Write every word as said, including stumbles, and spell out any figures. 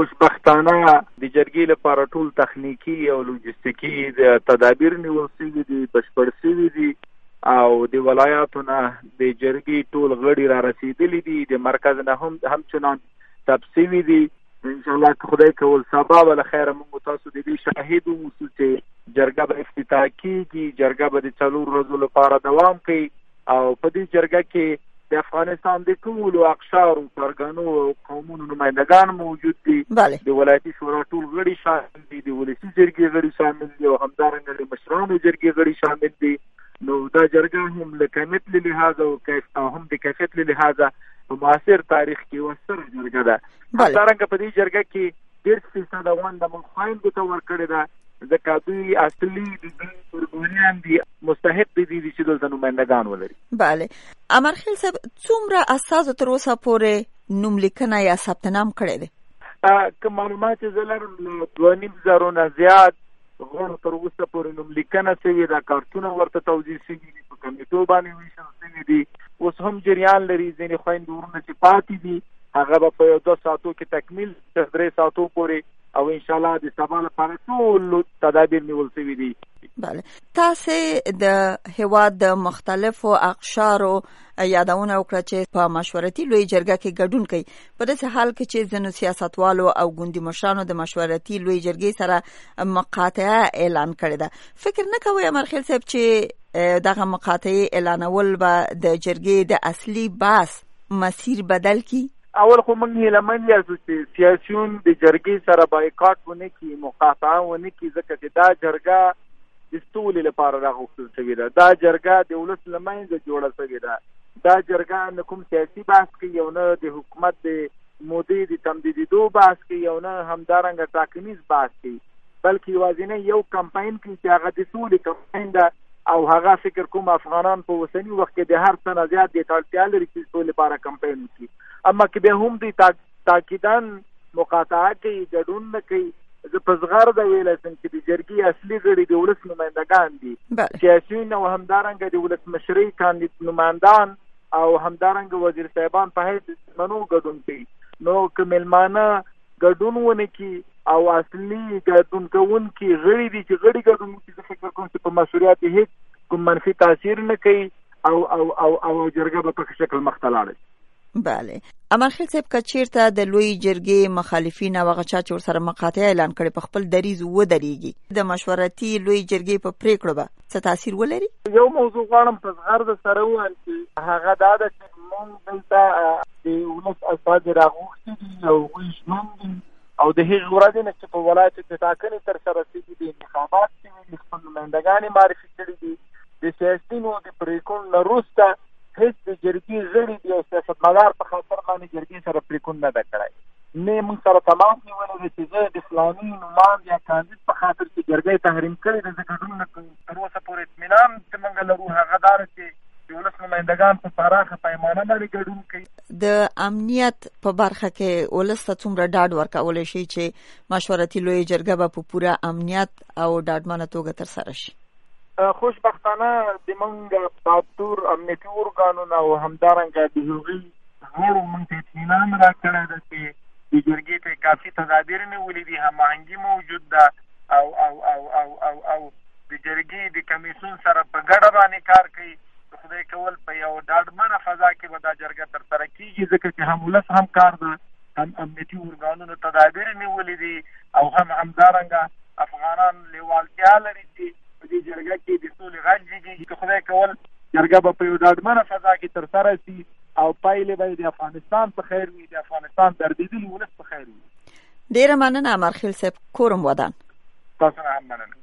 خوشبختانه د جرګې لپاره ټول تخنیکی او لوجستیکي تدابیر نیول شوي دي، بشپړ شوي دي او د ولایاتو نه د جرګې ټول غړي را رسیدلي دي، د مرکز نه هم همچنان تپ شوي دي. انشاءالله که خدای کول سبا به له خیره موږ تاسو د دې شاهد اوسو چې جرګه به افتتاح کیږي. جرګه به د څلور ورځو لپاره دوام کوي او په دې جرګه کې د افغانستان د ټولو اقشارو، پرګنو او قومونو نمایندګان موجود دي. د ولایتي شورا ټول غړي شامل دي، د ولسي جرګې غړي شامل دي او همدارنګه د مشرانو جرګې غړي شامل دي. نو دا جرګه هم له کمیت له لحاظه او هم د کیفیت له لحاظه په معاصر تاریخ کې وسره جرګه ده. همدارنګه په دې جرګه کې ډېر فیصده ونده موږ خویندو ته ورکړې ده، ځکه دوی اصلي د دوی قربانیان دي، مستحق دي دي چې دلته نمایندګان ولري. بله. امرخیل صاحب، څومره اساسو تر اوسه پورې نوملیکنه یا ثبت نام کړی دی؟ که معلومات یې زه لرم له دوه نیم زرو نه زیات غړو تر اوسه پورې نوملیکنه شوې ده، کارتونه ورته توزیع شوي دي، په کمیټو باندې ویشل شوي دي. اوس هم جریان لري، ځینې خویندې ورونه چې پاتې دي هغه به په یو دوه ساعتو کې تکمیل تر درې ساعتو پورې او انشاءالله د سبا لپاره ټول تدابیر نیول شوي دي. بله. تاسې د هیواد د مختلفو اقشارو یادونه وکړه چې په مشورتي لوی جرګه کې ګډون کوي، په داسې حال کې چې ځینو سیاستوالو او ګوندي مشرانو د مشورتي لوی جرګې سره مقاطعه اعلان کړې ده. فکر نه کوئ امرخیل صاحب چې دغه مقاطعه اعلانول به د جرګې د اصلي بحث مسیر بدل کی؟ اول خو موږ هیلهمن یاستو چې سیاسیون د جرګې سره بایکاټ ونه کړي، مقاطعه ونه کړي، ځکه چې دا جرګه د سولې لپاره راغوښتل شوې ده. دا جرګه د ولس له منځه جوړه شوې ده. دا جرګه نه کوم سیاسي بحث کوي او نه د حکومت د مودې د تمدیدېدو بحث کوي او نه همدارنګه ټاکنیز بحث کوي، بلکې یوازینی یو کمپاین کوي چې هغه د سولې کمپاین ده او هغه فکر کوم افغانان په اوسني وخت کې د هر څه نه زیات د اړتیا لري چې سولې لپاره کمپاین وکړي. اما که به هم دوی تاکیداً مقاطعه کوي، ګډون نه کوي، زه په زغرده ویلی شم چې د جرګې اصلي غړي د ولس نمایندګان دي، سیاسیون او همدارنګه د ولسمشرۍ کاندید نمایندان او همدارنګه وزیر صاحبان په حیث مېلمنو ګډون کوي. نو که مېلمانه ګډون ونه کړي او اصلي ګډون کوونکي غړي دي چې غړي ګډون وکړي، زه فکر کوم چې په مسؤلیت هیڅ کوم منفي تاثیر نه کوي او او او او جرګه به په شکل مخ ته لاړه. بله. امرخیل صاحب، که چیرته د لوی جرګې مخالفین او هغه چا چې ورسره مقاطعه اعلان کړي په خپل دریځ ودرېږي، د مشورتي لوی جرګې په پریکړو به څه تاثیر ولري؟ یو موضوع غواړم په زغرده سره ووایم چې هغه دا ده چې موږ دلته د ولس استازي راغوښتي دي او هغوی ژمن دي او د هغې ورځې نه چې په ولایت کې ټاکنې ترسره شوي دي، انتخابات شوي دي، خپل نمایندګان یې معرفي کړي دي. د سیاسیونو د پریکړو نه وروسته هیڅ د جرګې غړي دی او سیاستمدار په خاطر باندې جرګې سره پریکون نه ده کړی. نه موږ سره تماس نیولی دی چې زه د فلاني نوماند یا کاندید په خاطر چې جرګه تحریم کړې ده زه ګډون نه کوم. تر اوسه پورې اطمینان چې موږ لرو هغه دا ده چې د ولس نمایندګان په پراخه پیمانه باندې ګډون کوي. د امنیت په برخه کې ولس ته څومره ډاډ ورکولی شي چې مشورتي لوی جرګه به په پوره امنیت او ډاډمنه توګه ترسره شي؟ خوشبختانه د موږ بهادر امنیتي ارګانونه او همدارنګه د هغوی غړو موږ ته اطمینان راکړی ده چې د جرګې ته کافي تدابیر نیولي دي، هماهنګي موجود ده او او او او او او د جرګې د کمیسیون سره په ګډه باندې کار کوي. خدای کول په یو ډاډمنه فضا کې به دا جرګه ترسره کېږي، ځکه چې هم ولس هم کار ده، هم امنیتي ارګانونو تدابیر نیولي دي او هم همدارنګه افغانان لیوالتیا لري چې په دې جرګه کې د سولې غږ جګېږي. که خدای کول جرګه به په یو ډاډمنه فضا کې ترسره شي او پایلې به د افغانستان په خیر وي، د افغانستان دردېدلي ولس په خیر وي. ډېره مننه امرخیل صاحب، کورم ودان. تاسو نه هم مننه.